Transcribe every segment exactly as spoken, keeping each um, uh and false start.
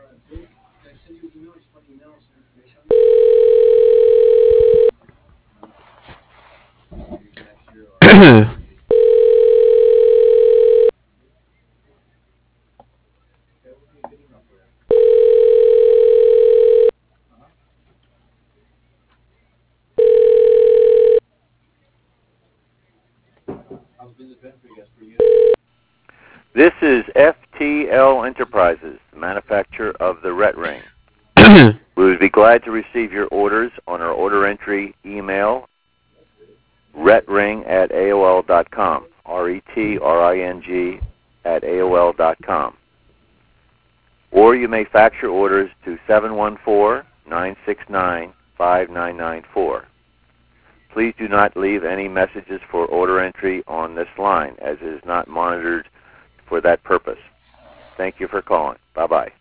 This is F T L Enterprises, the manufacturer of the Ret Ring. We would be glad to receive your orders on our order entry email, retring at A O L dot com, R E T R I N G at A O L dot com. Or you may fax your orders to seven one four, nine six nine, five nine nine four. Please do not leave any messages for order entry on this line, as it is not monitored for that purpose. Thank you for calling. Bye-bye.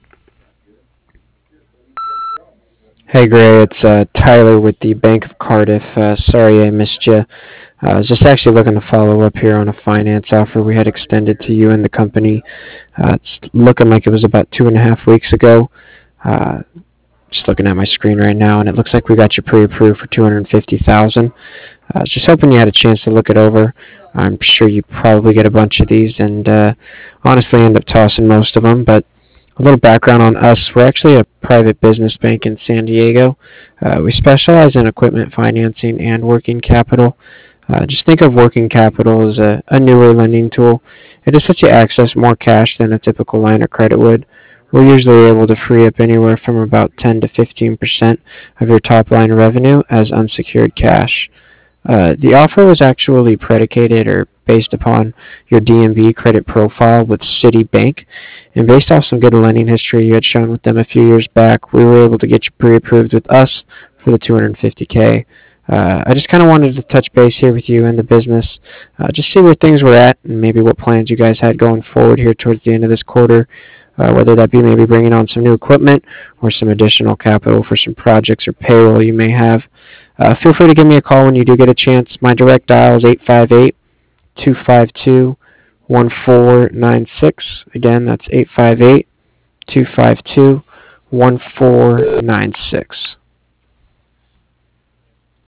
Hey Gray, it's uh, Tyler with the Bank of Cardiff. Uh, sorry I missed you. Uh, I was just actually looking to follow up here on a finance offer we had extended to you and the company. Uh, it's looking like it was about two and a half weeks ago. Uh, just looking at my screen right now, and it looks like we got you pre-approved for two hundred fifty thousand dollars. I was just hoping you had a chance to look it over. I'm sure you probably get a bunch of these, and uh, honestly end up tossing most of them, but a little background on us. We're actually a private business bank in San Diego. Uh, we specialize in equipment financing and working capital. Uh, just think of working capital as a, a newer lending tool. It just lets you access more cash than a typical line of credit would. We're usually able to free up anywhere from about ten to fifteen percent of your top line revenue as unsecured cash. Uh, the offer was actually predicated or based upon your D M V credit profile with Citibank, and based off some good lending history you had shown with them a few years back, we were able to get you pre-approved with us for the two hundred fifty K. Uh, I just kind of wanted to touch base here with you and the business, uh, just see where things were at and maybe what plans you guys had going forward here towards the end of this quarter, uh, whether that be maybe bringing on some new equipment or some additional capital for some projects or payroll you may have. Uh, feel free to give me a call when you do get a chance. My direct dial is eight five eight, two five two, one four nine six. Again, that's eight five eight, two five two, one four nine six.